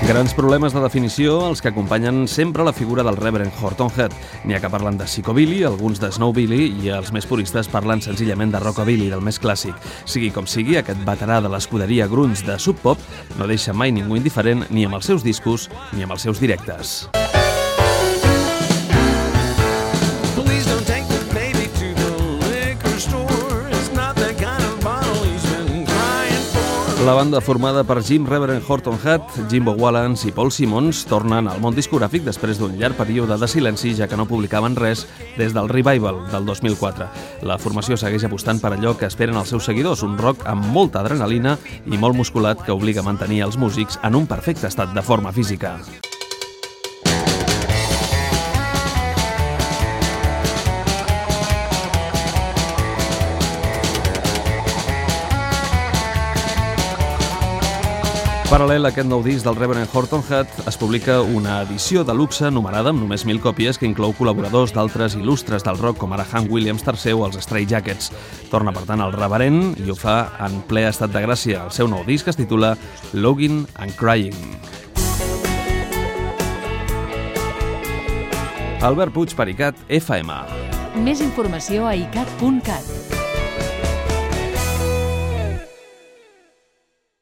Grans problemes de definició els que acompanyen sempre la figura del Reverend Horton Heat. N'hi ha que parlen de psychobilly, alguns de snowbilly i els més puristes parlen senzillament de rockabilly, del més clàssic. Sigui com sigui, aquest veterà de l'escuderia grunge de Sub Pop no deixa mai ningú indiferent ni amb els seus discos ni amb els seus directes. La banda formada per Jim Reverend Horton Heat, Jimbo Wallens i Paul Simmons tornen al món discogràfic després d'un llarg període de silenci, ja que no publicaven res des del Revival del 2004. La formació segueix apostant per allò que esperen els seus seguidors, un rock amb molta adrenalina i molt musculat que obliga a mantenir els músics en un perfecte estat de forma física. Paral·lel a aquest nou disc del Reverend Horton Heat, es publica una edició de luxe numerada amb només 1.000 còpies que inclou col·laboradors d'altres il·lustres del rock com ara Hank Williams III o els Stray Jackets. Torna, per tant, el reverend i ho fa en ple estat de gràcia. El seu nou disc es titula Longing and Crying. Albert Puig per ICAT FM. Més informació a icat.cat.